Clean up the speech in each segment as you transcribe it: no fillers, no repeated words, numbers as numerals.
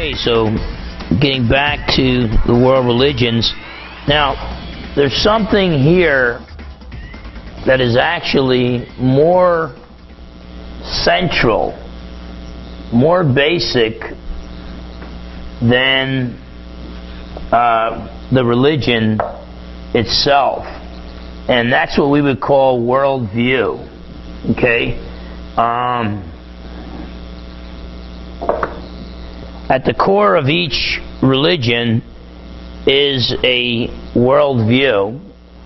Okay, so getting back to the world religions. Now, there's something here that is actually more central, more basic than the religion itself. And that's what we would call worldview. Okay? At the core of each religion is a worldview.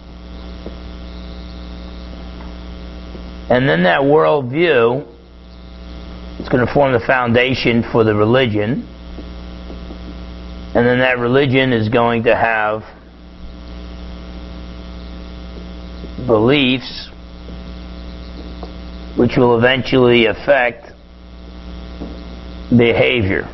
And then that worldview is going to form the foundation for the religion. And then that religion is going to have beliefs which will eventually affect behavior.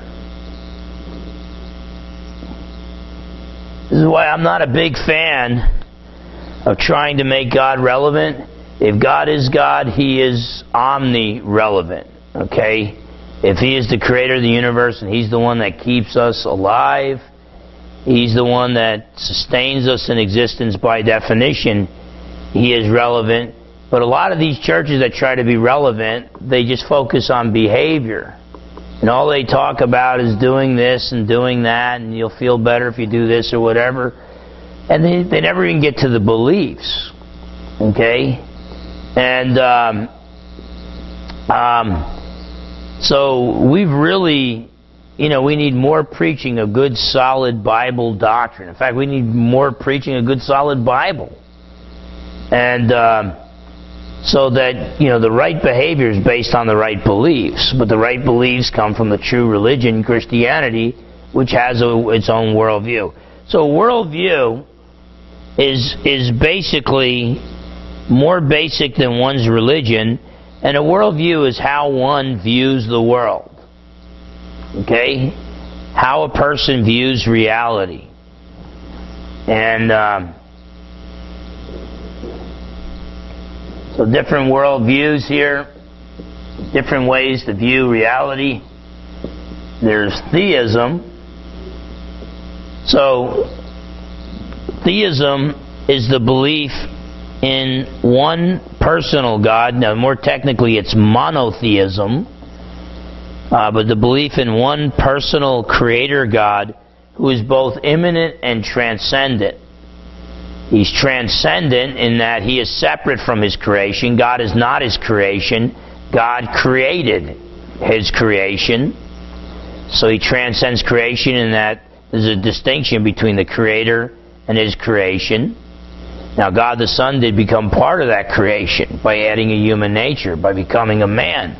This is why I'm not a big fan of trying to make God relevant. If God is God, He is omni-relevant. Okay? If He is the creator of the universe and He's the one that keeps us alive, He's the one that sustains us in existence by definition, He is relevant. But a lot of these churches that try to be relevant, they just focus on behavior. And all they talk about is doing this and doing that, and you'll feel better if you do this or whatever. And they never even get to the beliefs. Okay? And so we've really, we need more preaching of good, solid Bible doctrine. In fact, we need more preaching of good, solid Bible. And so that, the right behavior is based on the right beliefs. But the right beliefs come from the true religion, Christianity, which has its own worldview. So worldview is basically more basic than one's religion, and a worldview is how one views the world. Okay? How a person views reality. And so different worldviews here, different ways to view reality. There's theism. So theism is the belief in one personal God. Now, more technically, it's monotheism. But the belief in one personal creator God who is both immanent and transcendent. He's transcendent in that He is separate from His creation. God is not His creation. God created His creation. So He transcends creation in that there's a distinction between the Creator and His creation. Now, God the Son did become part of that creation by adding a human nature, by becoming a man.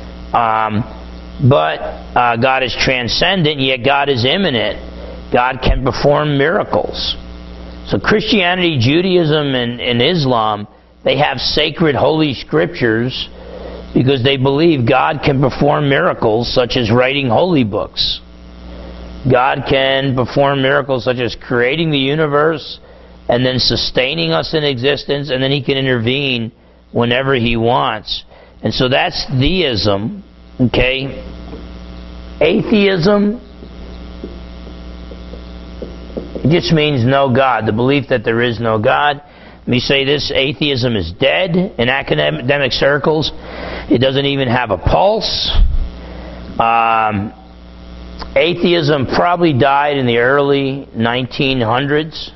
But God is transcendent, yet God is immanent. God can perform miracles. So Christianity, Judaism, and Islam, they have sacred holy scriptures because they believe God can perform miracles such as writing holy books. God can perform miracles such as creating the universe and then sustaining us in existence, and then He can intervene whenever He wants. And so that's theism, okay? Atheism, it just means no God, the belief that there is no God. Let me say this, atheism is dead in academic circles. It doesn't even have a pulse. Atheism probably died in the early 1900s.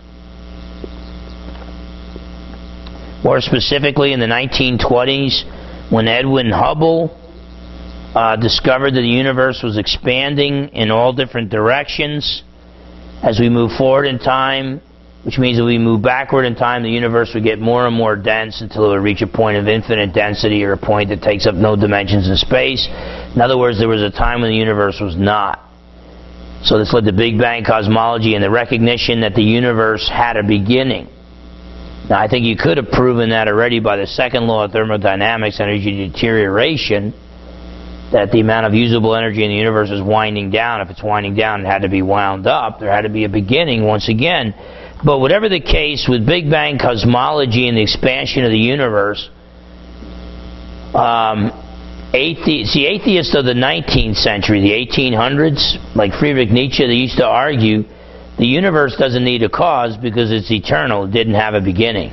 More specifically in the 1920s, when Edwin Hubble discovered that the universe was expanding in all different directions. As we move forward in time, which means that we move backward in time, the universe would get more and more dense until it would reach a point of infinite density, or a point that takes up no dimensions in space. In other words, there was a time when the universe was not. So this led to Big Bang cosmology and the recognition that the universe had a beginning. Now, I think you could have proven that already by the second law of thermodynamics, energy deterioration, that the amount of usable energy in the universe is winding down. If it's winding down, it had to be wound up. There had to be a beginning once again. But whatever the case, with Big Bang cosmology and the expansion of the universe, atheists of the 19th century, the 1800s, like Friedrich Nietzsche, they used to argue the universe doesn't need a cause because it's eternal. It didn't have a beginning.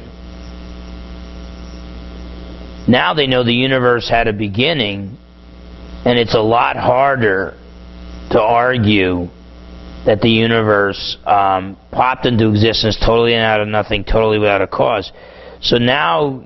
Now they know the universe had a beginning, and it's a lot harder to argue that the universe popped into existence totally out of nothing, totally without a cause. So now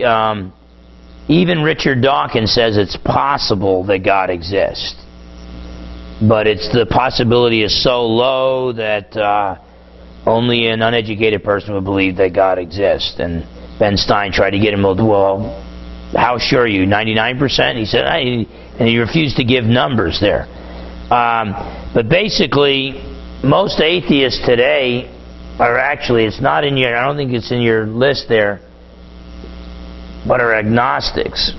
even Richard Dawkins says it's possible that God exists. But the possibility is so low that only an uneducated person would believe that God exists. And Ben Stein tried to get him, well, how sure are you? 99%? He said, and he refused to give numbers there. But basically, most atheists today are actually, it's not in your, I don't think it's in your list there, but are agnostics.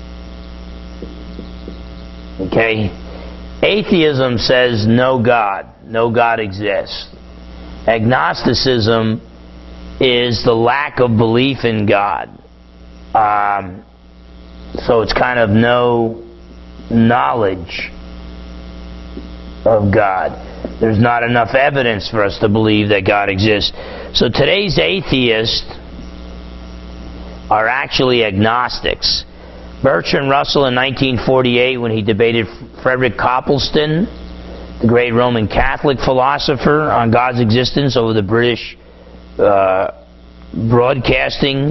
Okay? Atheism says no God exists. Agnosticism is the lack of belief in God. So it's kind of no knowledge of God. There's not enough evidence for us to believe that God exists. So today's atheists are actually agnostics. Bertrand Russell in 1948, when he debated Frederick Copleston, the great Roman Catholic philosopher, on God's existence over the British broadcasting,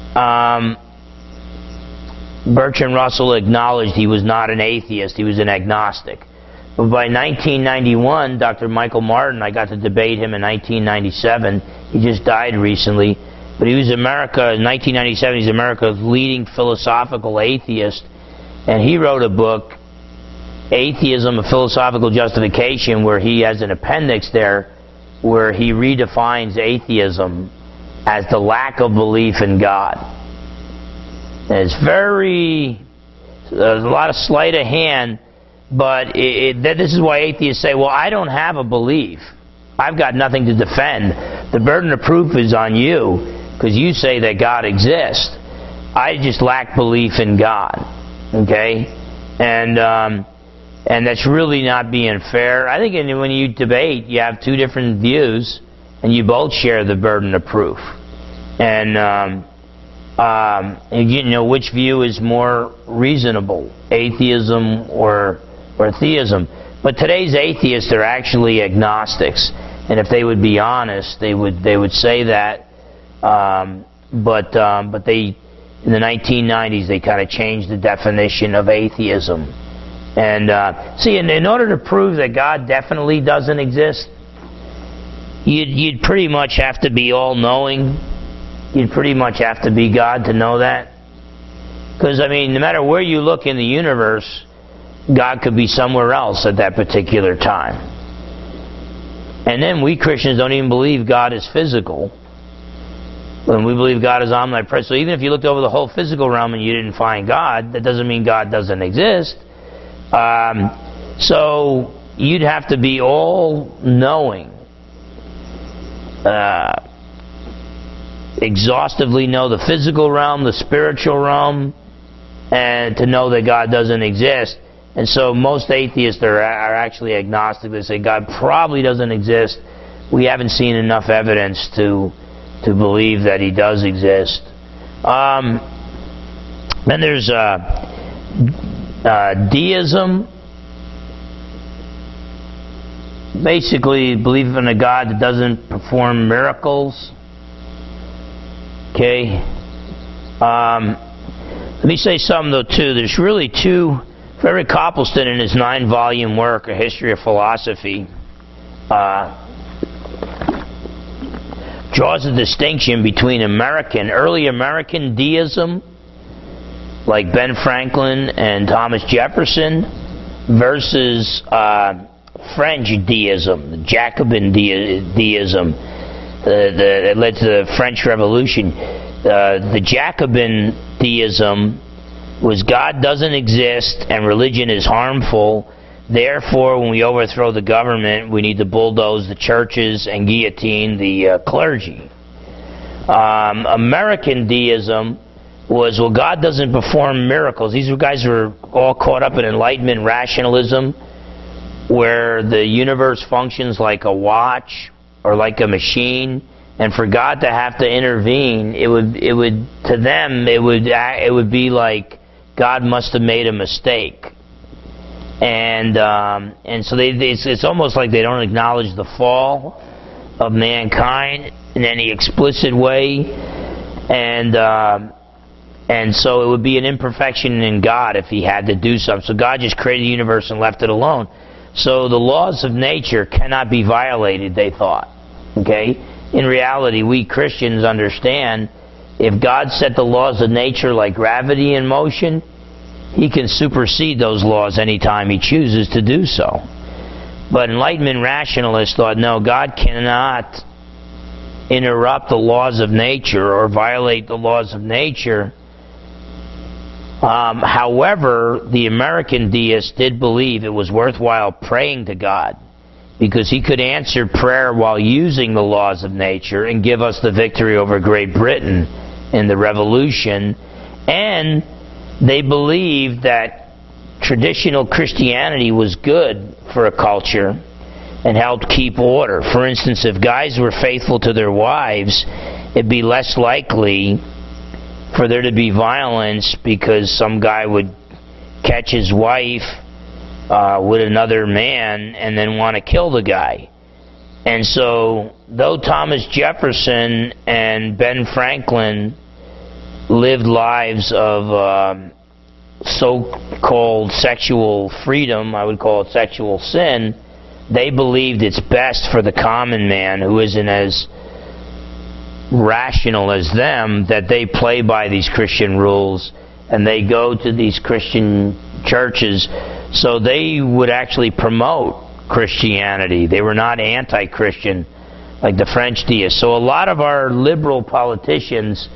Bertrand Russell acknowledged he was not an atheist, he was an agnostic. But by 1991, Dr. Michael Martin, I got to debate him in 1997. He just died recently. But he was in 1997, he's America's leading philosophical atheist. And he wrote a book, Atheism, A Philosophical Justification, where he has an appendix there where he redefines atheism as the lack of belief in God. And it's there's a lot of sleight of hand, but this is why atheists say, well, I don't have a belief. I've got nothing to defend. The burden of proof is on you, because you say that God exists. I just lack belief in God. Okay? And that's really not being fair. I think when you debate, you have two different views, and you both share the burden of proof. And you know, which view is more reasonable, atheism or theism? But today's atheists are actually agnostics, and if they would be honest, they would say that. But they, in the 1990s, they kind of changed the definition of atheism. And see, in order to prove that God definitely doesn't exist, you'd pretty much have to be all-knowing. You'd pretty much have to be God to know that. Because, I mean, no matter where you look in the universe, God could be somewhere else at that particular time. And then we Christians don't even believe God is physical. When we believe God is omnipresent. So even if you looked over the whole physical realm and you didn't find God, that doesn't mean God doesn't exist. So you'd have to be all-knowing. Exhaustively know the physical realm, the spiritual realm, and to know that God doesn't exist. And so most atheists are actually agnostic. They say God probably doesn't exist. We haven't seen enough evidence to believe that He does exist. Then there's deism. Basically, belief in a God that doesn't perform miracles. Okay. Let me say something though too. There's really two. Frederick Copleston, in his 9-volume work, A History of Philosophy, draws a distinction between early American deism, like Ben Franklin and Thomas Jefferson, versus French deism, the Jacobin deism that led to the French Revolution. The Jacobin deism was God doesn't exist and religion is harmful. Therefore, when we overthrow the government, we need to bulldoze the churches and guillotine the clergy. American deism was, well, God doesn't perform miracles. These guys were all caught up in Enlightenment rationalism, where the universe functions like a watch or like a machine, and for God to have to intervene, it would to them it would be like God must have made a mistake, and so it's almost like they don't acknowledge the fall of mankind in any explicit way, and so it would be an imperfection in God if He had to do something. So God just created the universe and left it alone. So the laws of nature cannot be violated, they thought. Okay? In reality, we Christians understand if God set the laws of nature like gravity in motion, He can supersede those laws anytime He chooses to do so. But Enlightenment rationalists thought, no, God cannot interrupt the laws of nature or violate the laws of nature. However, the American deists did believe it was worthwhile praying to God, because He could answer prayer while using the laws of nature and give us the victory over Great Britain in the Revolution. And they believed that traditional Christianity was good for a culture and helped keep order. For instance, if guys were faithful to their wives, it'd be less likely for there to be violence, because some guy would catch his wife with another man and then want to kill the guy. And so, though Thomas Jefferson and Ben Franklin lived lives of so-called sexual freedom, I would call it sexual sin, they believed it's best for the common man, who isn't as rational as them, that they play by these Christian rules and they go to these Christian churches. So they would actually promote Christianity. They were not anti-Christian like the French deists. So a lot of our liberal politicians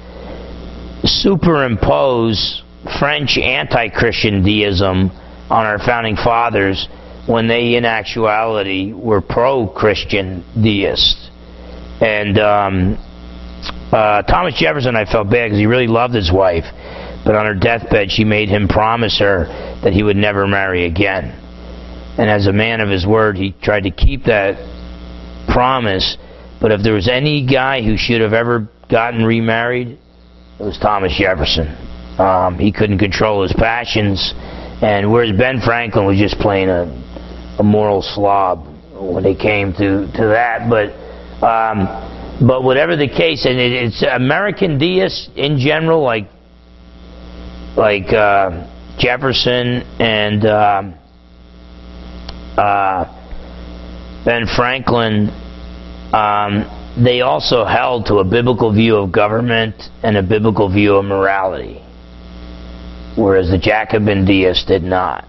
superimpose French anti-Christian deism on our founding fathers, when they in actuality were pro-Christian deists. And Thomas Jefferson, I felt bad because he really loved his wife, but on her deathbed she made him promise her that he would never marry again. And as a man of his word, he tried to keep that promise. But if there was any guy who should have ever gotten remarried, it was Thomas Jefferson. He couldn't control his passions, and whereas Ben Franklin was just plain a moral slob when it came to that. But whatever the case, and it's American deists in general, like Jefferson and Ben Franklin, they also held to a biblical view of government and a biblical view of morality, whereas the Jacobin deists did not.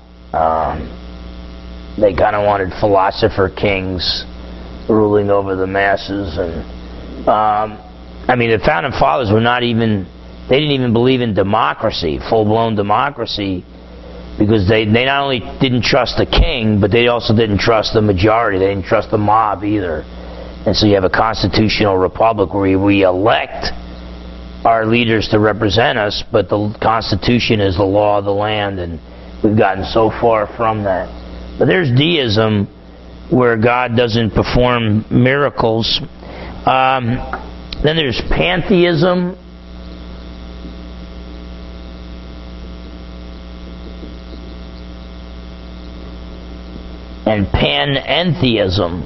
They kind of wanted philosopher kings ruling over the masses, and the founding fathers were they didn't even believe in democracy, full-blown democracy, because they not only didn't trust the king, but they also didn't trust the majority. They didn't trust the mob either. And so you have a constitutional republic where we elect our leaders to represent us, but the Constitution is the law of the land, and we've gotten so far from that. But there's deism, where God doesn't perform miracles. Then there's pantheism. And panentheism.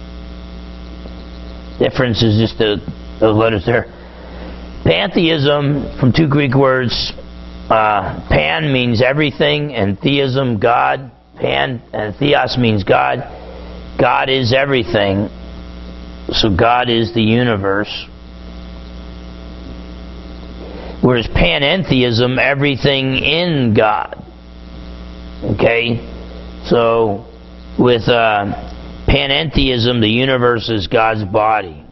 Difference is just those letters there. Pantheism, from two Greek words. Pan means everything, and theism, God. Pan and theos means God. God is everything. So God is the universe. Whereas panentheism, everything in God. Okay? So with panentheism, the universe is God's body.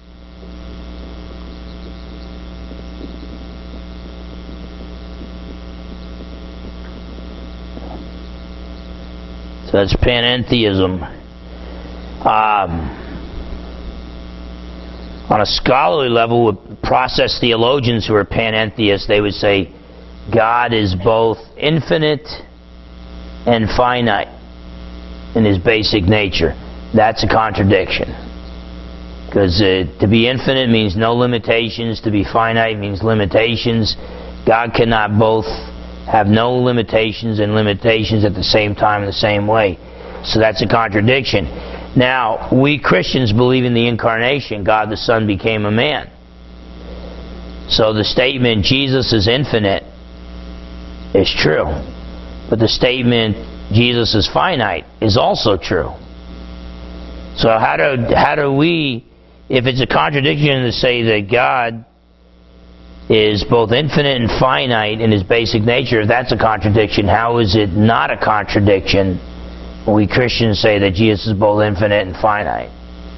So that's panentheism. on a scholarly level, with process theologians who are panentheists, they would say God is both infinite and finite in his basic nature. That's a contradiction. Because to be infinite means no limitations, to be finite means limitations. God cannot both have no limitations and limitations at the same time in the same way. So that's a contradiction. Now, we Christians believe in the incarnation. God the Son became a man. So the statement, Jesus is infinite, is true. But the statement, Jesus is finite, is also true. So how do we, if it's a contradiction to say that God is both infinite and finite in his basic nature, if that's a contradiction, how is it not a contradiction when we Christians say that Jesus is both infinite and finite?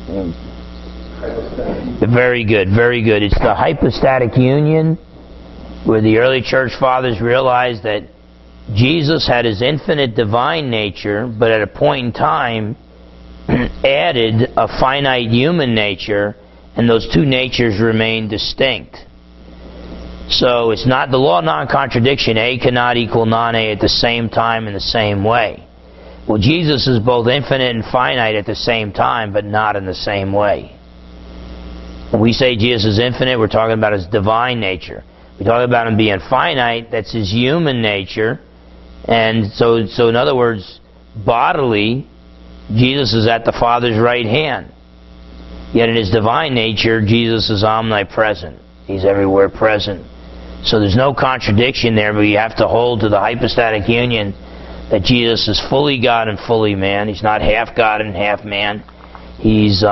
Very good, very good. It's the hypostatic union where the early church fathers realized that Jesus had his infinite divine nature, but at a point in time added a finite human nature, and those two natures remain distinct. So it's not the law of non-contradiction. A cannot equal non-A at the same time in the same way. Well, Jesus is both infinite and finite at the same time, but not in the same way. When we say Jesus is infinite, we're talking about his divine nature. We talk about him being finite, that's his human nature. And so in other words, bodily, Jesus is at the Father's right hand. Yet in his divine nature, Jesus is omnipresent. He's everywhere present. So there's no contradiction there, but you have to hold to the hypostatic union that Jesus is fully God and fully man. He's not half God and half man. He's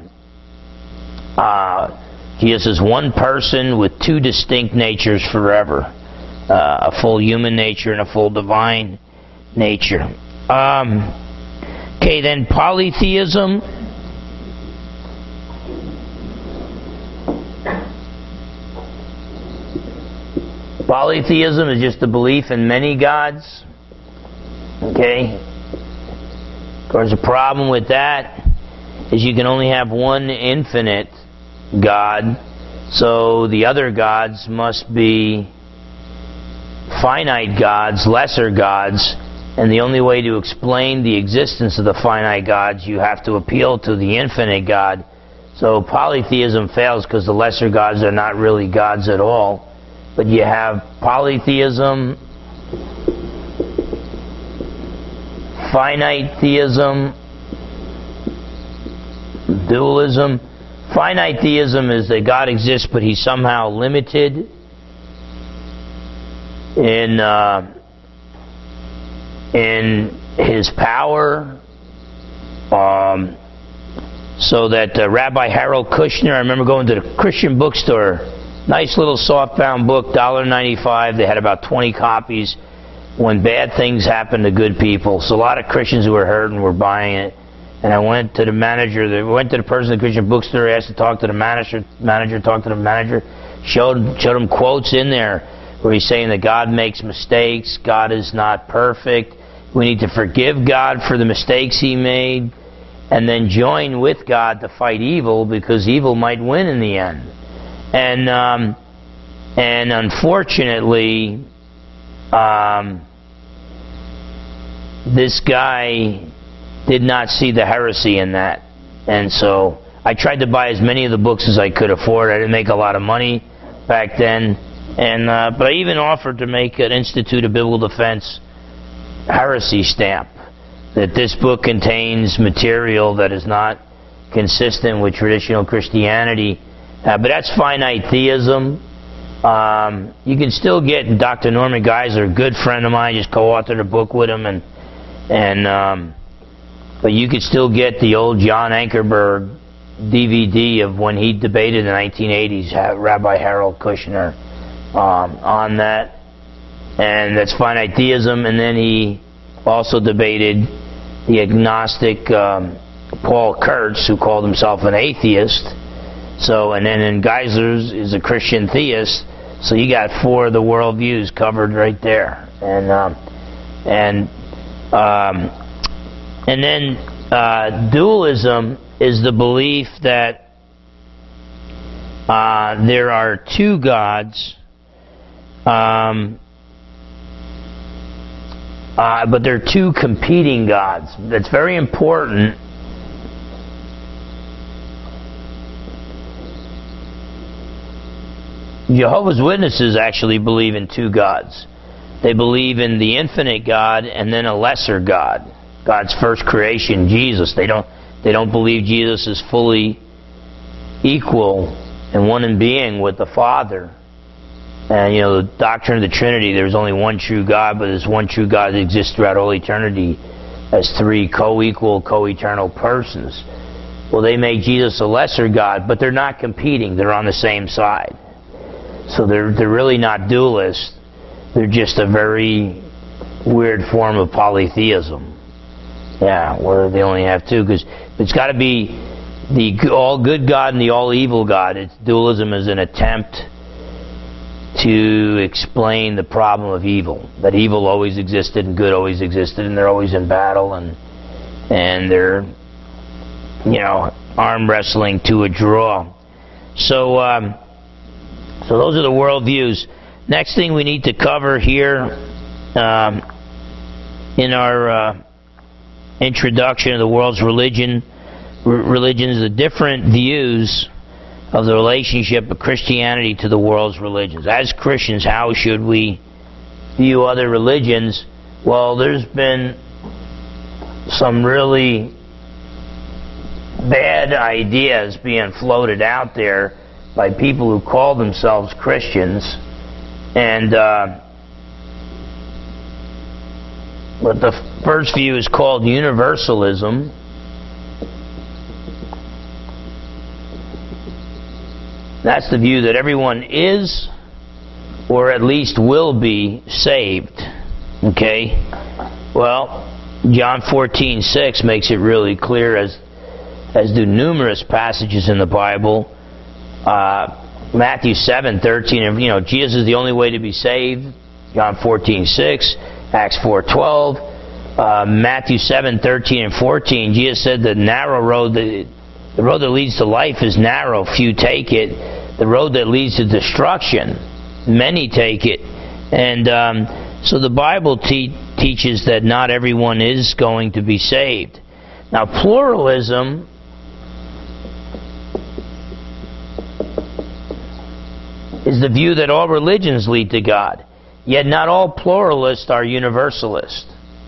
Jesus is one person with two distinct natures forever. A full human nature and a full divine nature. Okay, then polytheism. Polytheism is just the belief in many gods. Okay? Of course, the problem with that is you can only have one infinite God, so the other gods must be finite gods, lesser gods, and the only way to explain the existence of the finite gods, you have to appeal to the infinite God. So polytheism fails because the lesser gods are not really gods at all. But you have polytheism, finite theism, dualism. Finite theism is that God exists, but he's somehow limited in his power. So that Rabbi Harold Kushner, I remember going to the Christian bookstore, nice little softbound book, $1.95. They had about 20 copies. When bad things happen to good people. So a lot of Christians who were hurting were buying it. And I went to the manager, went to the person at the Christian bookstore, asked to talk to the manager, talked to the manager, showed him quotes in there where he's saying that God makes mistakes, God is not perfect, we need to forgive God for the mistakes he made, and then join with God to fight evil because evil might win in the end. And unfortunately, this guy did not see the heresy in that. And so I tried to buy as many of the books as I could afford. I didn't make a lot of money back then. But I even offered to make an Institute of Biblical Defense heresy stamp, that this book contains material that is not consistent with traditional Christianity. But that's finite theism. You can still get Dr. Norman Geisler, a good friend of mine, just co-authored a book with him, but you could still get the old John Ankerberg DVD of when he debated in the 1980s, Rabbi Harold Kushner, on that, and that's finite theism. And then he also debated the agnostic Paul Kurtz, who called himself an atheist. So, and then Geisler is a Christian theist. So you got four of the worldviews covered right there, and then dualism is the belief that there are two gods, but they're two competing gods. That's very important. Jehovah's Witnesses actually believe in two gods. They believe in the infinite God and then a lesser God, God's first creation, Jesus. They don't believe Jesus is fully equal and one in being with the Father. And the doctrine of the Trinity, there's only one true God, but there's one true God that exists throughout all eternity as three co-equal, co-eternal persons. Well, they make Jesus a lesser God, but they're not competing. They're on the same side. So they're really not dualists. They're just a very weird form of polytheism. Yeah, where they only have two, because it's got to be the all-good God and the all-evil God. Dualism is an attempt to explain the problem of evil. That evil always existed and good always existed, and they're always in battle, and they're arm wrestling to a draw. So those are the worldviews. Next thing we need to cover here in our introduction of the world's religions, the different views of the relationship of Christianity to the world's religions. As Christians, how should we view other religions? Well, there's been some really bad ideas being floated out there by people who call themselves Christians, and but the first view is called universalism. That's the view that everyone is, or at least will be, saved. Okay? Well, John 14:6 makes it really clear, as do numerous passages in the Bible. Matthew 7:13, Jesus is the only way to be saved. John 14:6, Acts 4:12, Matthew 7:13 and 14. Jesus said the narrow road, the road that leads to life is narrow, few take it. The road that leads to destruction, many take it. And so the Bible teaches that not everyone is going to be saved. Now, pluralism is the view that all religions lead to God, yet not all pluralists are universalists.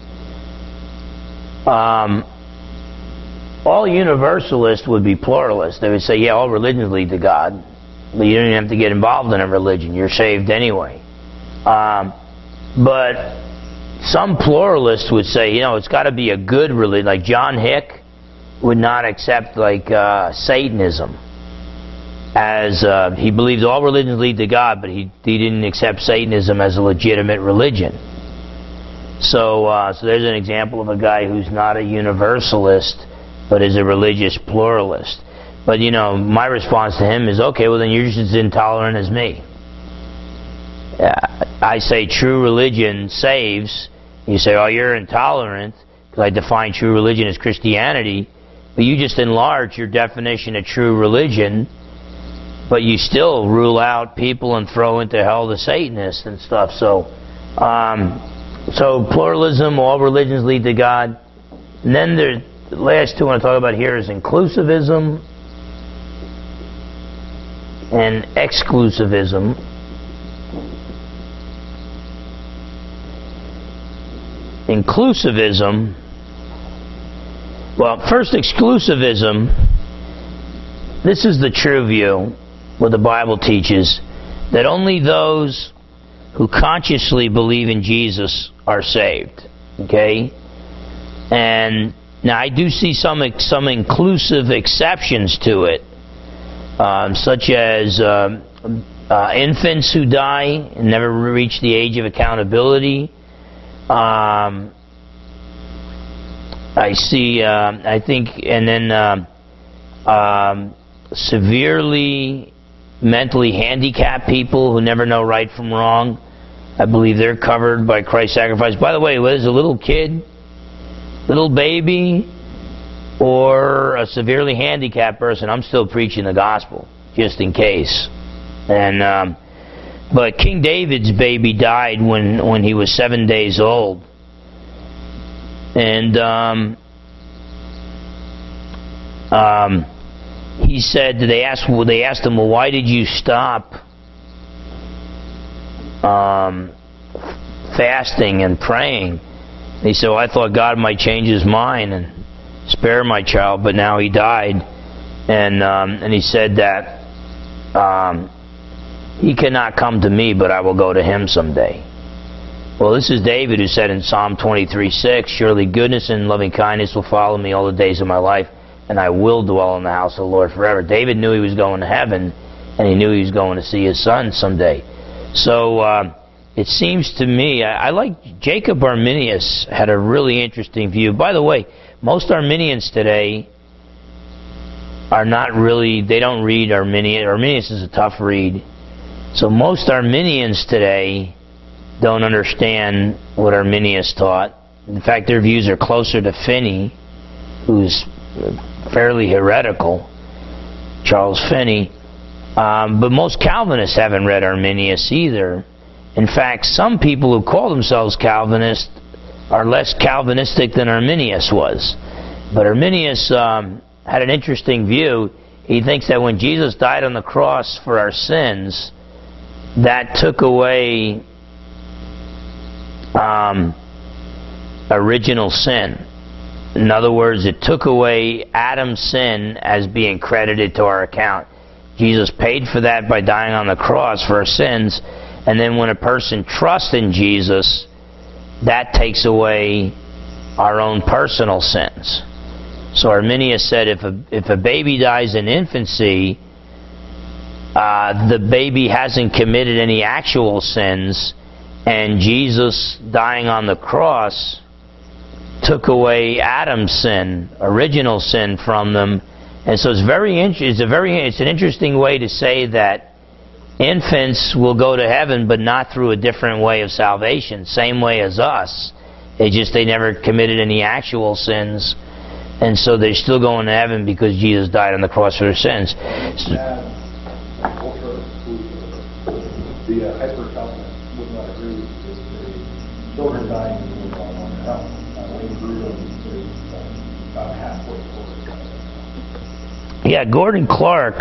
All universalists would be pluralists. They would say, yeah, all religions lead to God, but you don't even have to get involved in a religion. You're saved anyway. But some pluralists would say, it's got to be a good religion. Like John Hick would not accept Satanism, as he believes all religions lead to God, but he didn't accept Satanism as a legitimate religion. So there's an example of a guy who's not a universalist, but is a religious pluralist. But my response to him is, okay, well then you're just as intolerant as me. I say true religion saves. You say, oh, you're intolerant, because I define true religion as Christianity, but you just enlarge your definition of true religion, but you still rule out people and throw into hell the Satanists and stuff. So pluralism, all religions lead to God. And then the last two I want to talk about here is inclusivism and exclusivism. Inclusivism, well, first exclusivism, this is the true view, what the Bible teaches, that only those who consciously believe in Jesus are saved. Okay? And now I do see some inclusive exceptions to it, such as infants who die and never reach the age of accountability. I see, I think, and then severely mentally handicapped people who never know right from wrong. I believe they're covered by Christ's sacrifice. By the way, whether it's a little kid, little baby, or a severely handicapped person, I'm still preaching the gospel. just in case. And but King David's baby died when he was 7 days old, and he said, they asked him, well, why did you stop fasting and praying? And he said, well, I thought God might change his mind and spare my child, but now he died. And he said that he cannot come to me, but I will go to him someday. Well, this is David who said in Psalm 23:6, surely goodness and loving kindness will follow me all the days of my life, and I will dwell in the house of the Lord forever. David knew he was going to heaven, and he knew he was going to see his son someday. So it seems to me, I like Jacob Arminius had a really interesting view. By the way, most Arminians today are not really, they don't read Arminius. Arminius is a tough read. So most Arminians today don't understand what Arminius taught. In fact, their views are closer to Finney, who's fairly heretical, Charles Finney. But most Calvinists haven't read Arminius either. In fact, some people who call themselves Calvinists are less Calvinistic than Arminius was. But Arminius had an interesting view. He thinks that when Jesus died on the cross for our sins, that took away original sin. In other words, it took away Adam's sin as being credited to our account. Jesus paid for that by dying on the cross for our sins, and then when a person trusts in Jesus, that takes away our own personal sins. So Arminius said if a baby dies in infancy, the baby hasn't committed any actual sins, and Jesus dying on the cross took away Adam's sin, original sin, from them. And so it's an interesting way to say that infants will go to heaven, but not through a different way of salvation, same way as us. They never committed any actual sins, and so they're still going to heaven because Jesus died on the cross for their sins. The hyper-Calvinists would not agree with this. The children dying on hell. Wayne Grudem is about halfway towards. Yeah, Gordon Clark.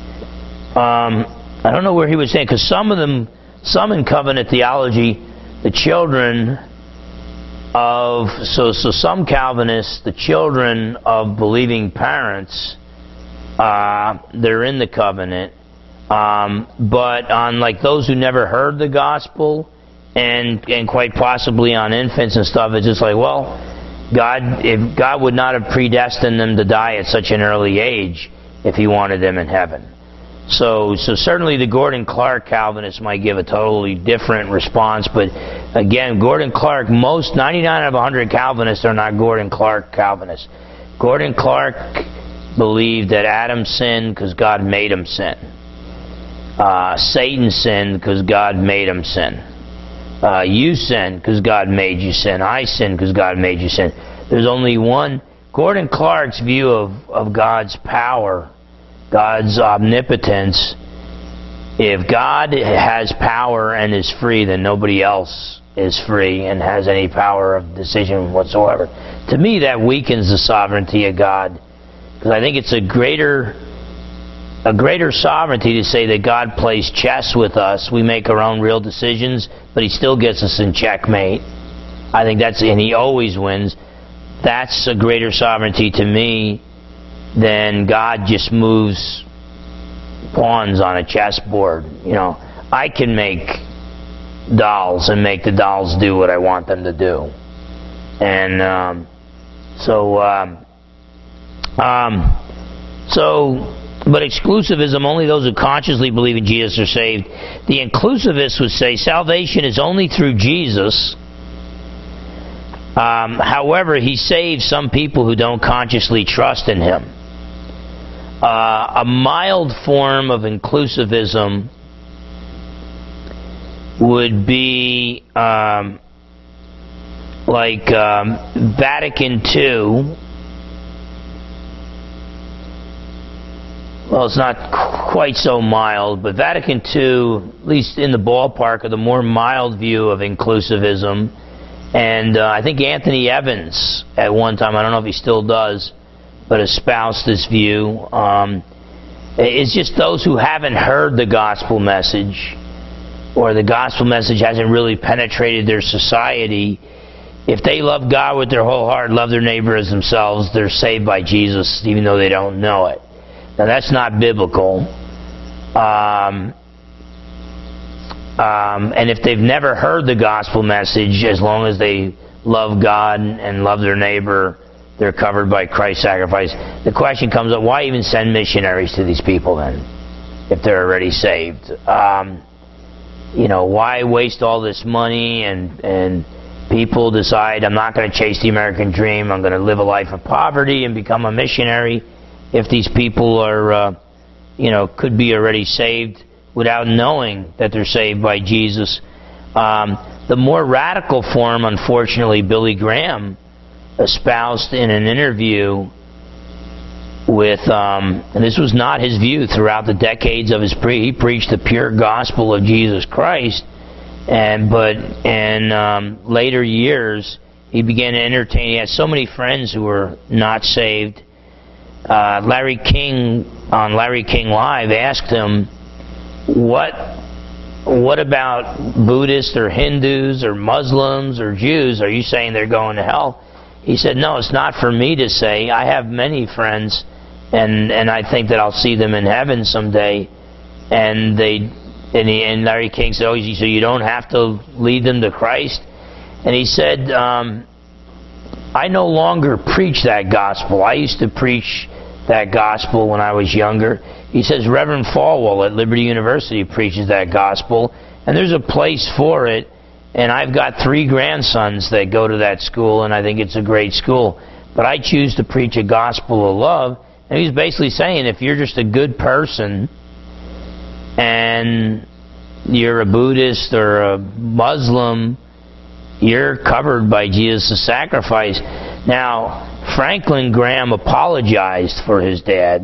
I don't know where he was saying, because some in covenant theology, the children of some Calvinists, the children of believing parents, they're in the covenant. But on like those who never heard the gospel, and quite possibly on infants and stuff, it's just like, well, if God would not have predestined them to die at such an early age if He wanted them in heaven. So certainly the Gordon Clark Calvinists might give a totally different response, but again, Gordon Clark, 99 out of 100 Calvinists are not Gordon Clark Calvinists. Gordon Clark believed that Adam sinned because God made him sin. Satan sinned because God made him sin. You sinned because God made you sin. I sinned because God made you sin. There's only one. Gordon Clark's view of God's power, God's omnipotence, if God has power and is free, then nobody else is free and has any power of decision whatsoever. To me, that weakens the sovereignty of God, because I think it's a greater sovereignty to say that God plays chess with us. We make our own real decisions, but He still gets us in checkmate. I think and He always wins. That's a greater sovereignty to me than God just moves pawns on a chessboard. I can make dolls and make the dolls do what I want them to do. And but exclusivism, only those who consciously believe in Jesus are saved. The inclusivists would say salvation is only through Jesus. However, He saves some people who don't consciously trust in Him. A mild form of inclusivism would be like Vatican II, well, it's not quite so mild, but Vatican II, at least in the ballpark, of the more mild view of inclusivism. And I think Anthony Evans, at one time, I don't know if he still does, but espoused this view. It's just those who haven't heard the gospel message, or the gospel message hasn't really penetrated their society. If they love God with their whole heart, love their neighbor as themselves, they're saved by Jesus, even though they don't know it. Now, that's not biblical. And if they've never heard the gospel message, as long as they love God and love their neighbor, they're covered by Christ's sacrifice. The question comes up, why even send missionaries to these people then, if they're already saved? Why waste all this money and people decide, I'm not going to chase the American dream, I'm going to live a life of poverty and become a missionary, if these people are, could be already saved without knowing that they're saved by Jesus. The more radical form, unfortunately, Billy Graham espoused in an interview with, and this was not his view throughout the decades of his he preached the pure gospel of Jesus Christ, but in later years he began to entertain. He had so many friends who were not saved. Larry King on Larry King Live asked him, what about Buddhists or Hindus or Muslims or Jews? Are you saying they're going to hell? He said, no, it's not for me to say. I have many friends, and I think that I'll see them in heaven someday. And Larry King said, oh, so you don't have to lead them to Christ? And he said, I no longer preach that gospel. I used to preach that gospel when I was younger. He says Reverend Falwell at Liberty University preaches that gospel, and there's a place for it. And I've got 3 grandsons that go to that school, and I think it's a great school. But I choose to preach a gospel of love. And he's basically saying, if you're just a good person and you're a Buddhist or a Muslim, you're covered by Jesus' sacrifice. Now, Franklin Graham apologized for his dad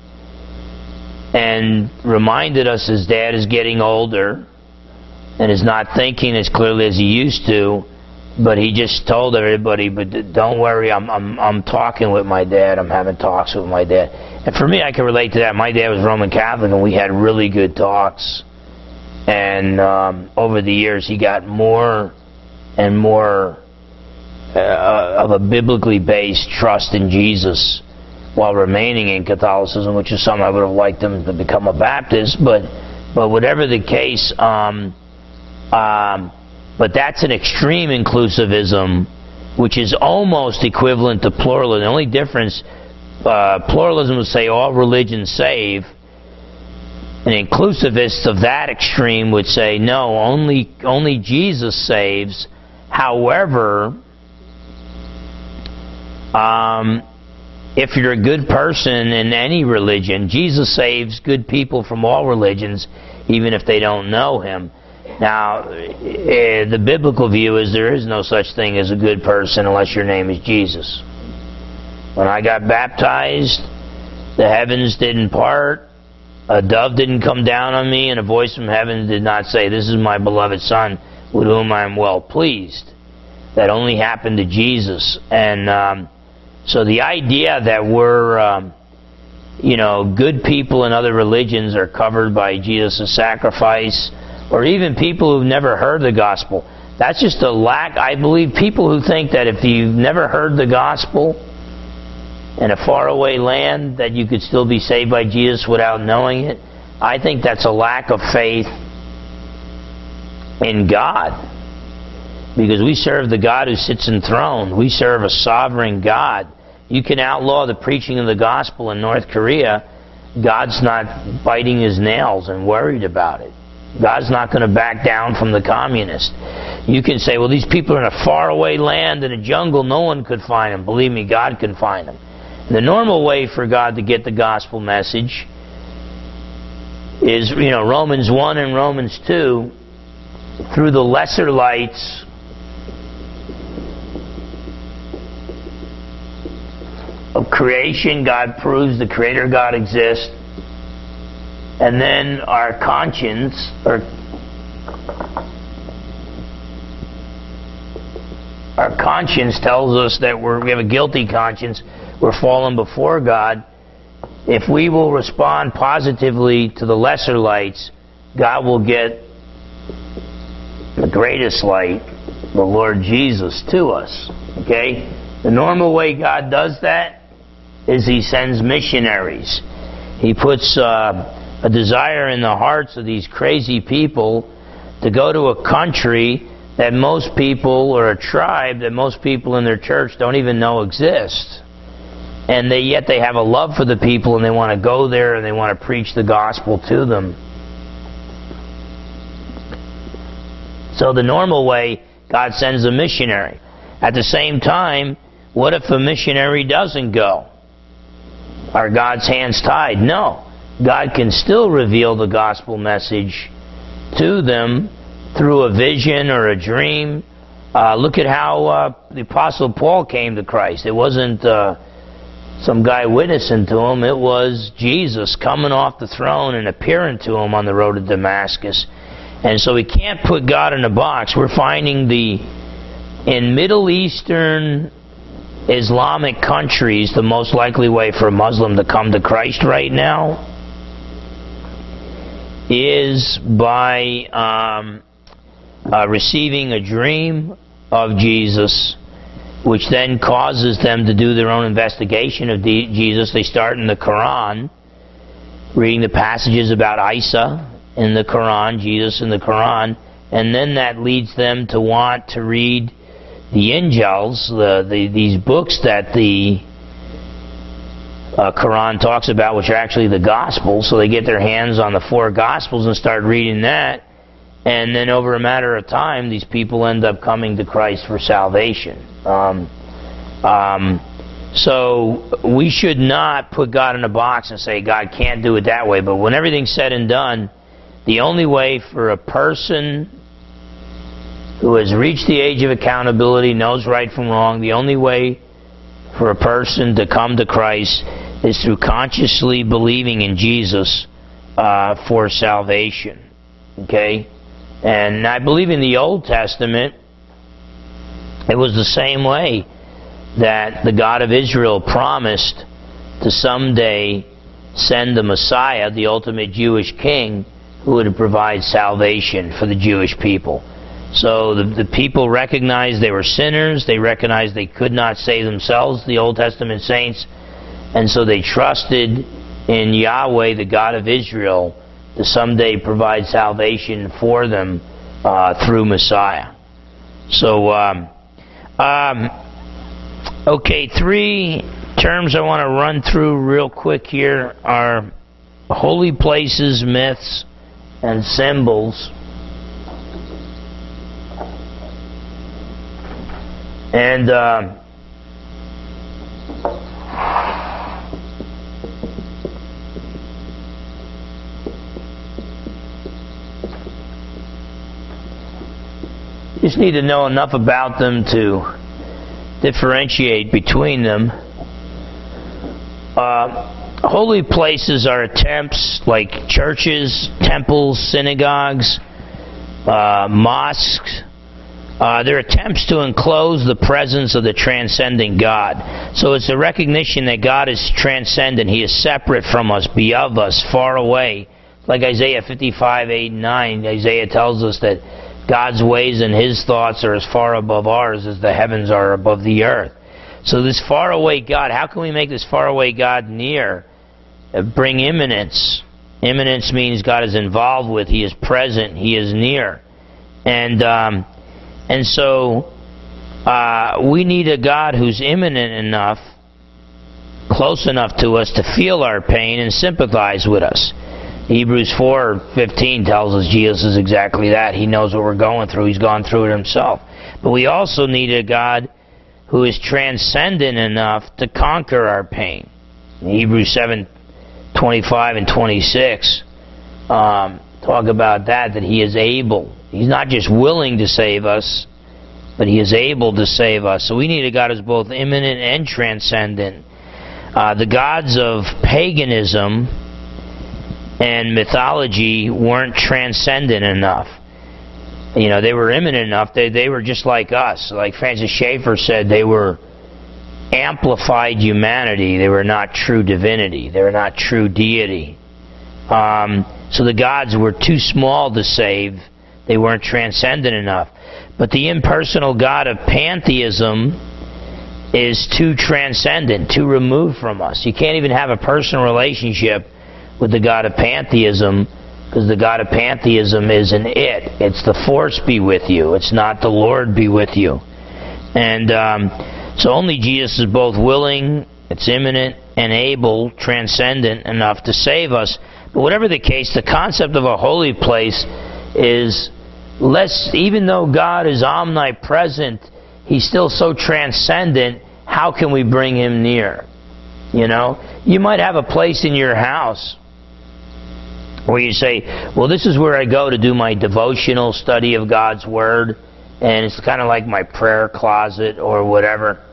and reminded us his dad is getting older and is not thinking as clearly as he used to, but he just told everybody, but don't worry, I'm talking with my dad, I'm having talks with my dad. And for me, I can relate to that. My dad was Roman Catholic, and we had really good talks. And over the years, he got more and more of a biblically based trust in Jesus while remaining in Catholicism, which is something I would have liked him to become a Baptist. But whatever the case, but that's an extreme inclusivism, which is almost equivalent to pluralism. The only difference, pluralism would say all religions save, and inclusivists of that extreme would say no, only Jesus saves. However, if you're a good person in any religion, Jesus saves good people from all religions, even if they don't know Him. Now, the biblical view is there is no such thing as a good person unless your name is Jesus. When I got baptized, the heavens didn't part, a dove didn't come down on me, and a voice from heaven did not say, "This is my beloved Son, with whom I am well pleased." That only happened to Jesus. And so the idea that we're, good people in other religions are covered by Jesus' sacrifice, or even people who've never heard the gospel, that's just a lack. I believe people who think that if you've never heard the gospel in a faraway land, that you could still be saved by Jesus without knowing it, I think that's a lack of faith in God. Because we serve the God who sits enthroned. We serve a sovereign God. You can outlaw the preaching of the gospel in North Korea. God's not biting his nails and worried about it. God's not going to back down from the communists. You can say, well, these people are in a faraway land in a jungle, no one could find them. Believe me, God can find them. The normal way for God to get the gospel message is, Romans 1 and Romans 2, through the lesser lights of creation, God proves the Creator God exists. And then our conscience, our conscience tells us that we have a guilty conscience, we're fallen before God. If we will respond positively to the lesser lights, God will get the greatest light, the Lord Jesus, to us. Okay? The normal way God does that is He sends missionaries. He puts a desire in the hearts of these crazy people to go to a country that most people, or a tribe that most people in their church don't even know exists. And yet they have a love for the people, and they want to go there and they want to preach the gospel to them. So the normal way, God sends a missionary. At the same time, what if a missionary doesn't go? Are God's hands tied? No. God can still reveal the gospel message to them through a vision or a dream. Look at how the Apostle Paul came to Christ. It wasn't some guy witnessing to him. It was Jesus coming off the throne and appearing to him on the road to Damascus. And so we can't put God in a box. We're finding in Middle Eastern Islamic countries, the most likely way for a Muslim to come to Christ right now is by receiving a dream of Jesus, which then causes them to do their own investigation of Jesus. They start in the Quran, reading the passages about Isa in the Quran, Jesus in the Quran, and then that leads them to want to read the Injils, these books that the Quran talks about, which are actually the Gospels. So they get their hands on the 4 Gospels and start reading that. And then over a matter of time, these people end up coming to Christ for salvation. So we should not put God in a box and say God can't do it that way. But when everything's said and done, the only way for a person who has reached the age of accountability, knows right from wrong, the only way for a person to come to Christ is through consciously believing in Jesus for salvation. Okay? And I believe in the Old Testament, it was the same way, that the God of Israel promised to someday send the Messiah, the ultimate Jewish king, who would provide salvation for the Jewish people. So the people recognized they were sinners. They recognized they could not save themselves, the Old Testament saints. And so they trusted in Yahweh, the God of Israel, to someday provide salvation for them through Messiah. So, okay, 3 terms I want to run through real quick here are holy places, myths, and symbols. And you just need to know enough about them to differentiate between them. Holy places are attempts like churches, temples, synagogues, mosques. They're attempts to enclose the presence of the transcendent God. So it's a recognition that God is transcendent. He is separate from us, beyond us, far away. Like Isaiah 55, 8, and 9, Isaiah tells us that God's ways and His thoughts are as far above ours as the heavens are above the earth. So this faraway God, how can we make this faraway God near? Bring immanence. Immanence means God is involved with, He is present, He is near. And so we need a God who's immanent enough, close enough to us to feel our pain and sympathize with us. Hebrews 4:15 tells us Jesus is exactly that. He knows what we're going through. He's gone through it Himself. But we also need a God who is transcendent enough to conquer our pain. In Hebrews 7:25 and 26 talk about that He is able. He's not just willing to save us, but He is able to save us. So we need a God who's both immanent and transcendent. The gods of paganism and mythology weren't transcendent enough. You know, they were immanent enough. They were just like us. Like Francis Schaeffer said, they were amplified humanity. They were not true divinity. They were not true deity. So the gods were too small to save. They weren't transcendent enough. But the impersonal God of pantheism is too transcendent, too removed from us. You can't even have a personal relationship with the God of pantheism, because the God of pantheism is an it. It's the force be with you. It's not the Lord be with you. And so only Jesus is both willing, it's immanent, and able, transcendent enough to save us. But whatever the case, the concept of a holy place is less, even though God is omnipresent, He's still so transcendent, how can we bring Him near? You know? You might have a place in your house where you say, well, this is where I go to do my devotional study of God's Word, and it's kind of like my prayer closet or whatever.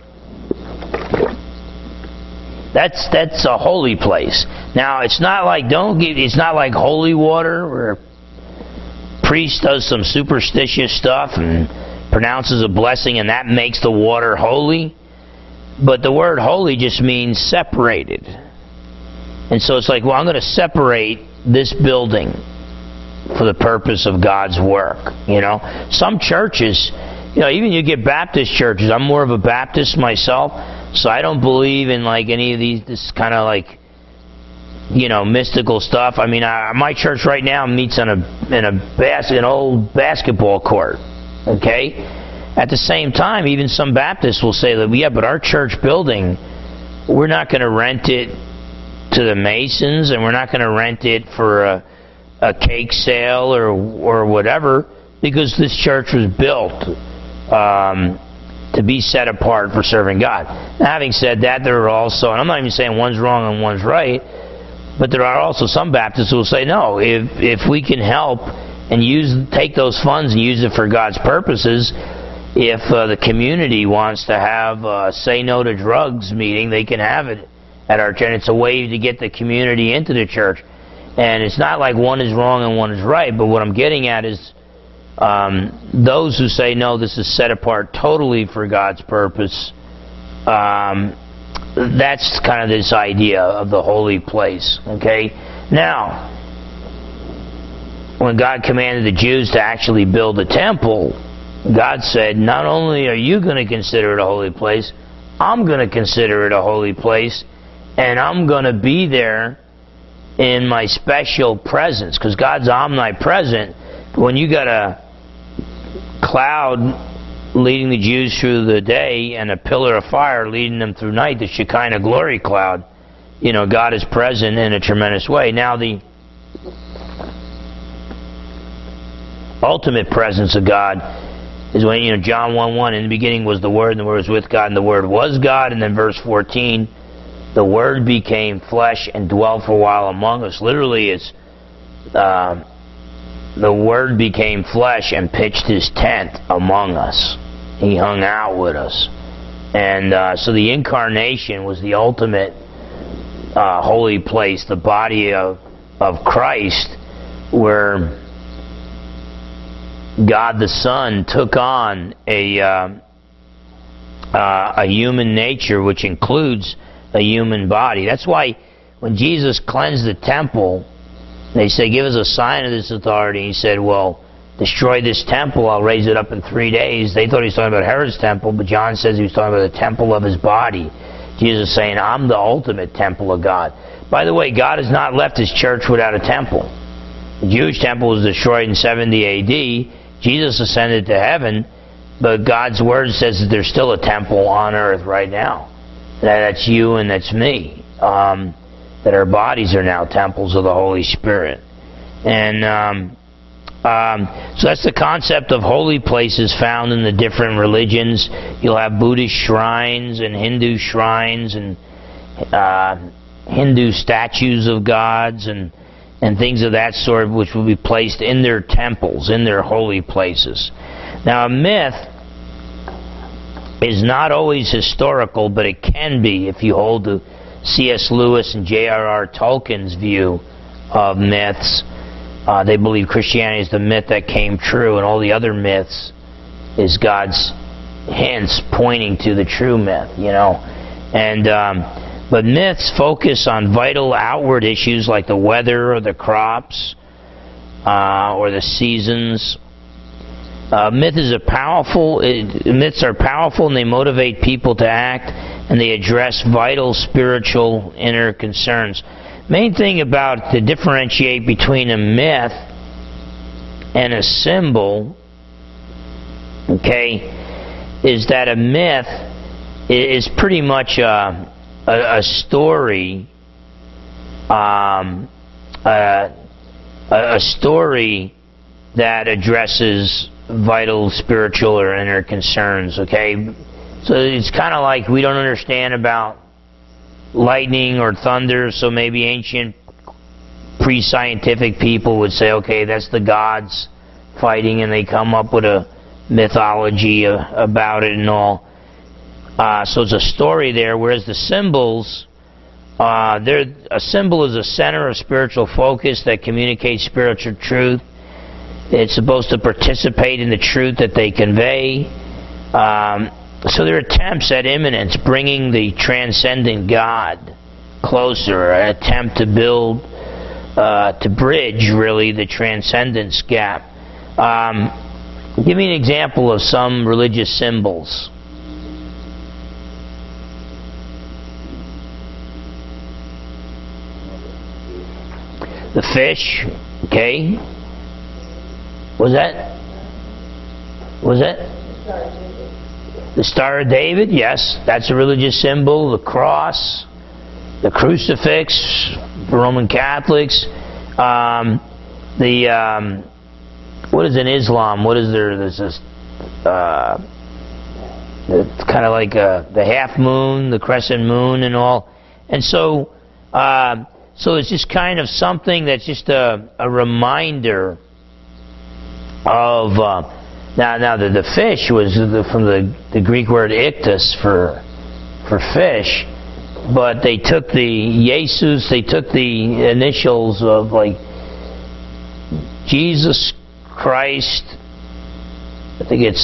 That's a holy place. Now, it's not like it's not like holy water where a priest does some superstitious stuff and pronounces a blessing and that makes the water holy. But the word holy just means separated. And so it's like, well, I'm going to separate this building for the purpose of God's work. You know, some churches, you know, even you get Baptist churches. I'm more of a Baptist myself, so I don't believe in like any of this kind of like, you know, mystical stuff. I mean, my church right now meets in an old basketball court. Okay. At the same time, even some Baptists will say that, yeah, but our church building, we're not going to rent it to the Masons, and we're not going to rent it for a cake sale or whatever, because this church was built to be set apart for serving God. Now, having said that, there are also, and I'm not even saying one's wrong and one's right, but there are also some Baptists who will say, no, if we can help and take those funds and use it for God's purposes, if the community wants to have a Say No to Drugs meeting, they can have it at our church. It's a way to get the community into the church. And it's not like one is wrong and one is right, but what I'm getting at is those who say, no, this is set apart totally for God's purpose, that's kind of this idea of the holy place. Okay? Now, when God commanded the Jews to actually build a temple, God said, not only are you going to consider it a holy place, I'm going to consider it a holy place, and I'm going to be there in my special presence, because God's omnipresent. When you got a cloud leading the Jews through the day and a pillar of fire leading them through night, the Shekinah glory cloud, you know, God is present in a tremendous way. Now, the ultimate presence of God is when, you know, John 1:1, in the beginning was the Word, and the Word was with God, and the Word was God. And then verse 14, the Word became flesh and dwelt for a while among us. Literally, it's the Word became flesh and pitched His tent among us. He hung out with us. And so the incarnation was the ultimate holy place, the body of Christ, where God the Son took on a human nature, which includes a human body. That's why when Jesus cleansed the temple, they say, give us a sign of this authority. He said, well, destroy this temple, I'll raise it up in 3 days. They thought he was talking about Herod's temple, but John says he was talking about the temple of his body. Jesus is saying, I'm the ultimate temple of God. By the way, God has not left His church without a temple. The Jewish temple was destroyed in 70 A.D., Jesus ascended to heaven, but God's Word says that there's still a temple on earth right now. That's you and that's me. That our bodies are now temples of the Holy Spirit. And so that's the concept of holy places found in the different religions. You'll have Buddhist shrines and Hindu shrines and Hindu statues of gods and things of that sort, which will be placed in their temples, in their holy places. Now, a myth is not always historical, but it can be if you hold to C.S. Lewis and J.R.R. Tolkien's view of myths. They believe Christianity is the myth that came true, and all the other myths is God's hints pointing to the true myth, And but myths focus on vital outward issues like the weather or the crops or the seasons. Myths are powerful and they motivate people to act, and they address vital spiritual inner concerns. Main thing to differentiate between a myth and a symbol, is that a myth is pretty much a story, a story that addresses vital spiritual or inner concerns. So it's kind of like we don't understand about lightning or thunder, so maybe ancient pre-scientific people would say, okay, that's the gods fighting, and they come up with a mythology about it and all. So it's a story there, whereas the symbols, a symbol is a center of spiritual focus that communicates spiritual truth. It's supposed to participate in the truth that they convey. So they're attempts at immanence, bringing the transcendent God closer, an attempt to build, to bridge, really, the transcendence gap. Give me an example of some religious symbols. The fish, Was that? The Star of David, yes, that's a religious symbol. The cross, the crucifix for Roman Catholics. What is in Islam? What is there? There's this, it's kind of like the half moon, the crescent moon, and all. And so it's just kind of something that's just a reminder of. Now the fish was from the Greek word ichthys for fish, but they took they took the initials of like Jesus Christ. I think it's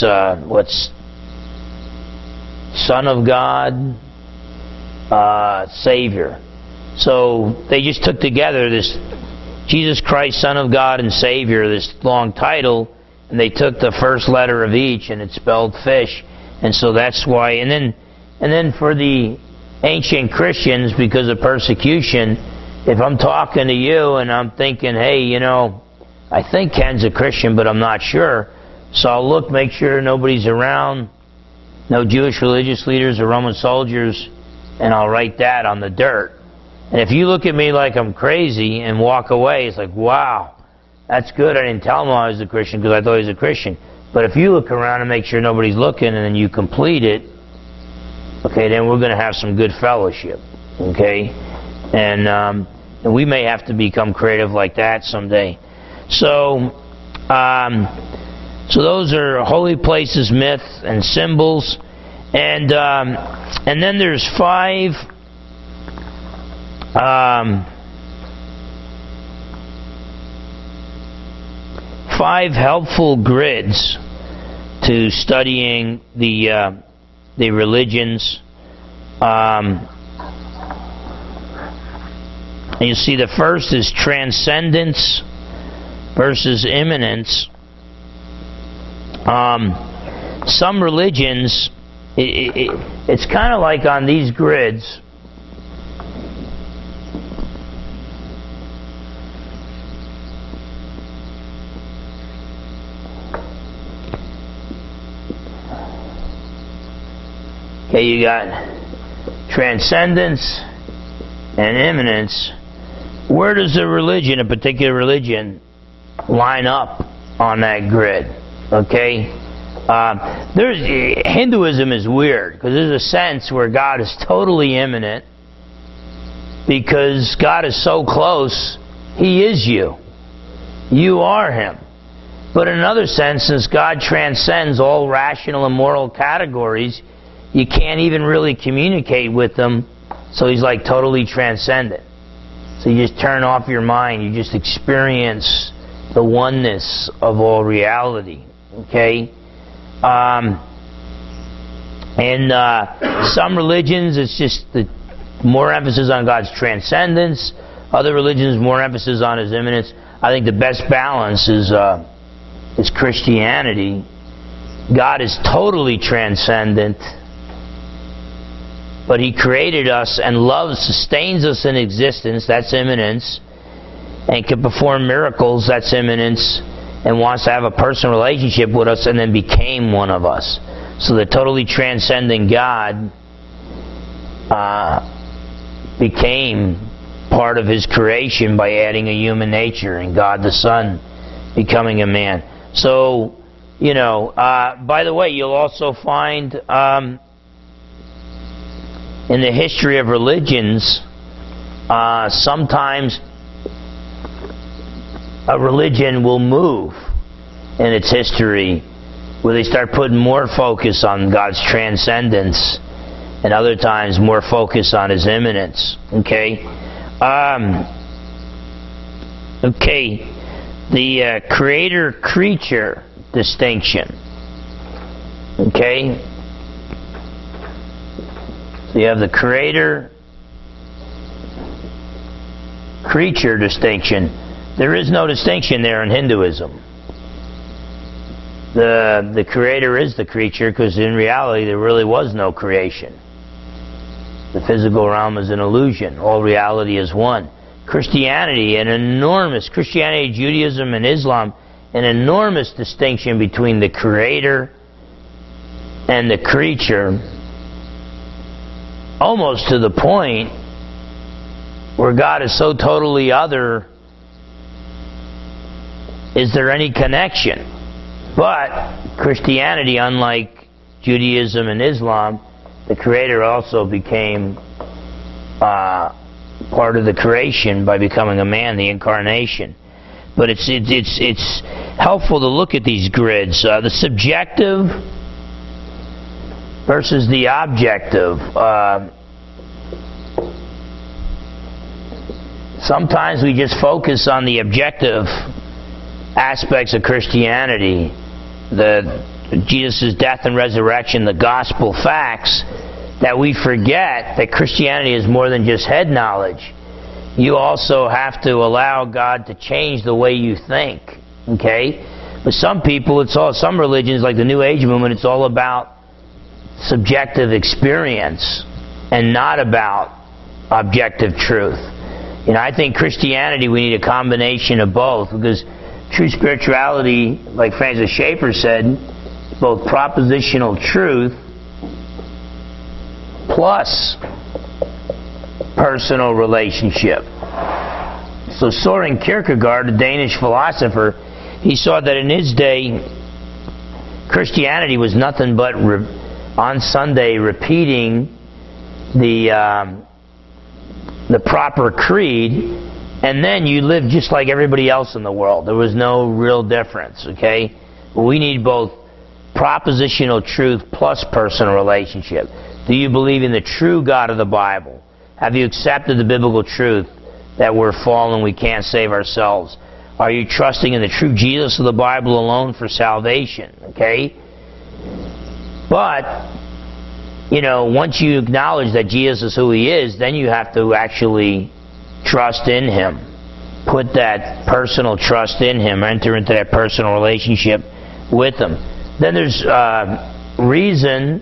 Son of God, Savior. So they just took together this Jesus Christ, Son of God and Savior, this long title, and they took the first letter of each, and it spelled fish. And so that's why. And then for the ancient Christians, because of persecution, if I'm talking to you and I'm thinking, hey, I think Ken's a Christian, but I'm not sure, so I'll look, make sure nobody's around, no Jewish religious leaders or Roman soldiers, and I'll write that on the dirt. And if you look at me like I'm crazy and walk away, it's like, wow, that's good. I didn't tell him I was a Christian because I thought he was a Christian. But if you look around and make sure nobody's looking and then you complete it, then we're going to have some good fellowship. And we may have to become creative like that someday. So those are holy places, myths, and symbols. And then there's five helpful grids to studying the religions. And you see, the first is transcendence versus immanence. Some religions, it's kind of like on these grids. You got transcendence and immanence. Where does a particular religion, line up on that grid? Hinduism is weird because there's a sense where God is totally immanent because God is so close. He is you. You are Him. But in another sense, since God transcends all rational and moral categories, you can't even really communicate with Him, so He's like totally transcendent. So you just turn off your mind. You just experience the oneness of all reality. Okay? In some religions, it's just more emphasis on God's transcendence. Other religions, more emphasis on His immanence. I think the best balance is Christianity. God is totally transcendent, but He created us and loves, sustains us in existence. That's immanence. And can perform miracles. That's immanence. And wants to have a personal relationship with us, and then became one of us. So the totally transcendent God became part of His creation by adding a human nature, and God the Son becoming a man. So, by the way, you'll also find in the history of religions, sometimes a religion will move in its history where they start putting more focus on God's transcendence, and other times more focus on His immanence. Okay? The creator-creature distinction. Okay? So you have the creator-creature distinction. There is no distinction there in Hinduism. The creator is the creature, because in reality there really was no creation. The physical realm is an illusion. All reality is one. Christianity, Judaism, and Islam, an enormous distinction between the creator and the creature, almost to the point where God is so totally other. Is there any connection? But Christianity, unlike Judaism and Islam, the Creator also became part of the creation by becoming a man, the incarnation. But it's helpful to look at these grids. The subjective versus the objective. Sometimes we just focus on the objective aspects of Christianity, Jesus' death and resurrection, the gospel facts, that we forget that Christianity is more than just head knowledge. You also have to allow God to change the way you think. Okay? But some people, some religions like the New Age movement, it's all about subjective experience and not about objective truth. I think Christianity, we need a combination of both, because true spirituality, like Francis Schaeffer said, is both propositional truth plus personal relationship. So Søren Kierkegaard, a Danish philosopher, he saw that in his day, Christianity was nothing but on Sunday repeating the proper creed, and then you live just like everybody else in the world. There was no real difference, okay? We need both propositional truth plus personal relationship. Do you believe in the true God of the Bible? Have you accepted the biblical truth that we're fallen, we can't save ourselves? Are you trusting in the true Jesus of the Bible alone for salvation, okay? But, once you acknowledge that Jesus is who He is, then you have to actually trust in Him. Put that personal trust in Him. Enter into that personal relationship with Him. Then there's reason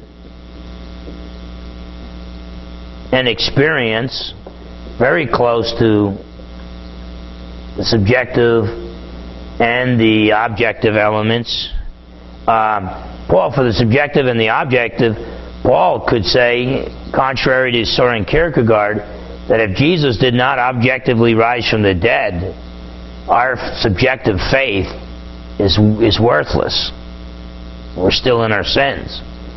and experience, very close to the subjective and the objective elements. Paul, for the subjective and the objective, Paul could say, contrary to Søren Kierkegaard, that if Jesus did not objectively rise from the dead, our subjective faith is worthless. We're still in our sins.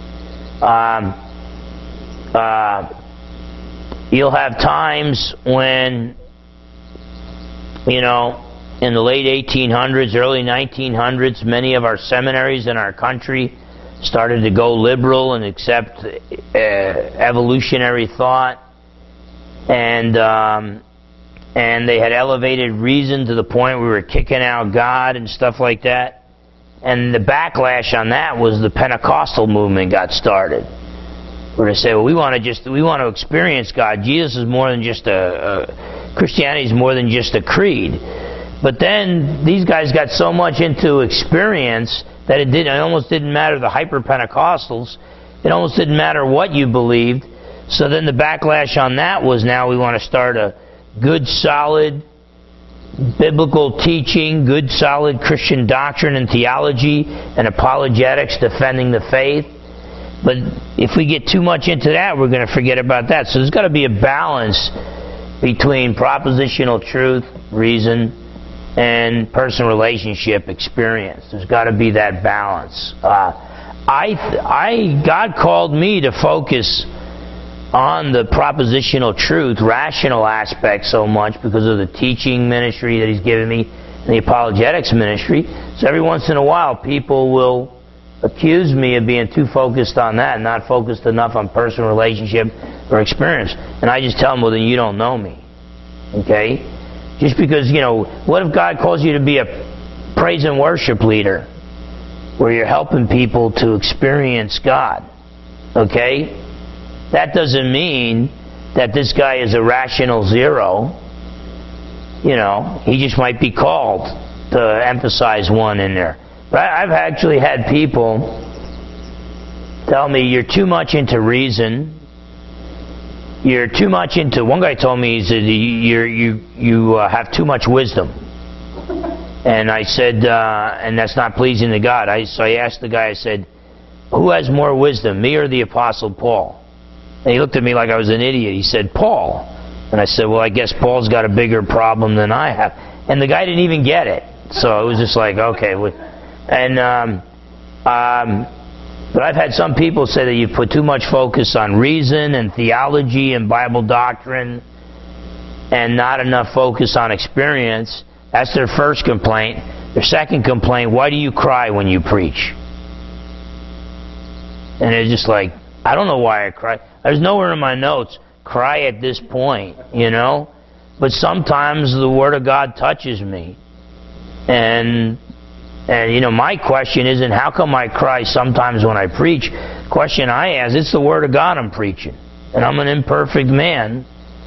You'll have times when, in the late 1800s, early 1900s, many of our seminaries in our country started to go liberal and accept evolutionary thought. And and they had elevated reason to the point we were kicking out God and stuff like that. And the backlash on that was the Pentecostal movement got started, where they say, well, we want to experience God. Jesus is more than just Christianity is more than just a creed. But then these guys got so much into experience that it almost didn't matter the hyper-Pentecostals. It almost didn't matter what you believed. So then the backlash on that was, now we want to start a good, solid biblical teaching, good, solid Christian doctrine and theology and apologetics defending the faith. But if we get too much into that, we're going to forget about that. So there's got to be a balance between propositional truth, reason, and personal relationship experience. There's got to be that balance. God called me to focus on the propositional truth, rational aspect so much because of the teaching ministry that He's given me and the apologetics ministry. So every once in a while, people will accuse me of being too focused on that and not focused enough on personal relationship or experience. And I just tell them, well, then you don't know me. Okay? Just because, what if God calls you to be a praise and worship leader where you're helping people to experience God? Okay? That doesn't mean that this guy is a rational zero. He just might be called to emphasize one in there. But I've actually had people tell me, you're too much into reason. You're too much into... One guy told me, he said, you have too much wisdom. And I said, and that's not pleasing to God. So I asked the guy, I said, who has more wisdom, me or the Apostle Paul? And he looked at me like I was an idiot. He said, Paul. And I said, well, I guess Paul's got a bigger problem than I have. And the guy didn't even get it. So it was just like, okay. But I've had some people say that you put too much focus on reason and theology and Bible doctrine and not enough focus on experience. That's their first complaint. Their second complaint, why do you cry when you preach? And it's just like, I don't know why I cry. There's nowhere in my notes, cry at this point, But sometimes the Word of God touches me. And my question isn't, how come I cry sometimes when I preach? The question I ask, it's the Word of God I'm preaching. And I'm an imperfect man.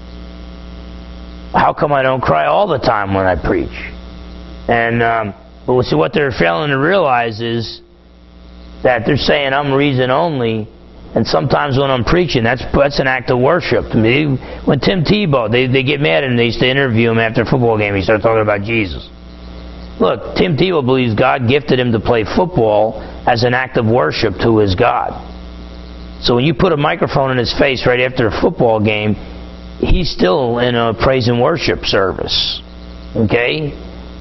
How come I don't cry all the time when I preach? And but see, what they're failing to realize is that they're saying I'm reason only, and sometimes when I'm preaching, that's an act of worship. When Tim Tebow, they get mad and they used to interview him after a football game, he started talking about Jesus. Look, Tim Tebow believes God gifted him to play football as an act of worship to his God. So when you put a microphone in his face right after a football game, he's still in a praise and worship service. Okay?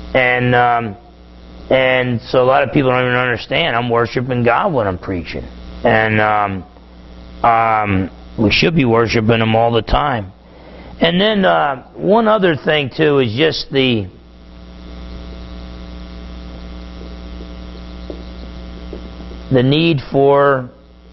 And so a lot of people don't even understand. I'm worshiping God when I'm preaching. And we should be worshiping Him all the time. And then one other thing, too, is just the need for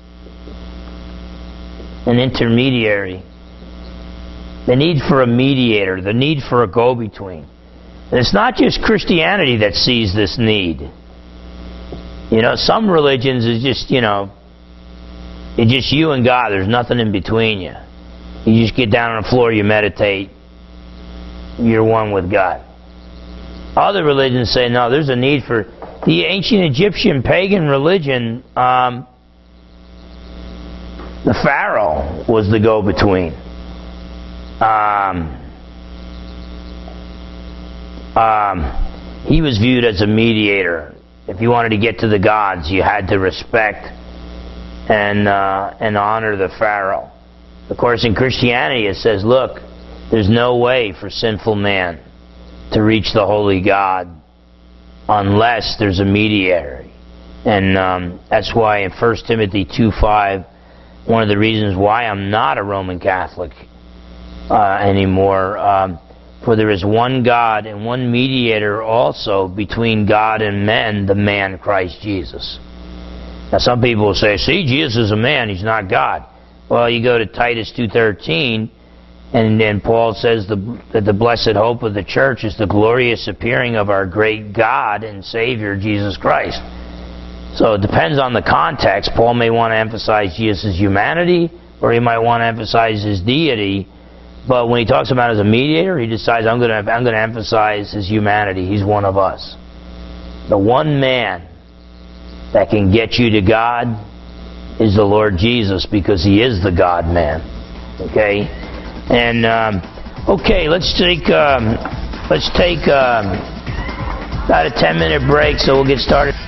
an intermediary, the need for a mediator, the need for a go-between. And it's not just Christianity that sees this need. Some religions is just, it's just you and God. There's nothing in between you. You just get down on the floor, you meditate, you're one with God. Other religions say, no, there's a need for... The ancient Egyptian pagan religion, the Pharaoh was the go-between. He was viewed as a mediator. If you wanted to get to the gods, you had to respect and honor the Pharaoh. Of course, in Christianity, it says, look, there's no way for sinful man to reach the holy God unless there's a mediator. And that's why in 1 Timothy 2:5, one of the reasons why I'm not a Roman Catholic anymore, for there is one God and one mediator also between God and men, the man Christ Jesus. Now some people will say, see, Jesus is a man, He's not God. Well, you go to Titus 2:13, And then Paul says that the blessed hope of the church is the glorious appearing of our great God and Savior, Jesus Christ. So it depends on the context. Paul may want to emphasize Jesus' humanity, or he might want to emphasize his deity. But when he talks about as a mediator, he decides, I'm going to emphasize his humanity. He's one of us. The one man that can get you to God is the Lord Jesus, because he is the God-man. Okay? And, okay, let's take about a 10-minute break, so we'll get started.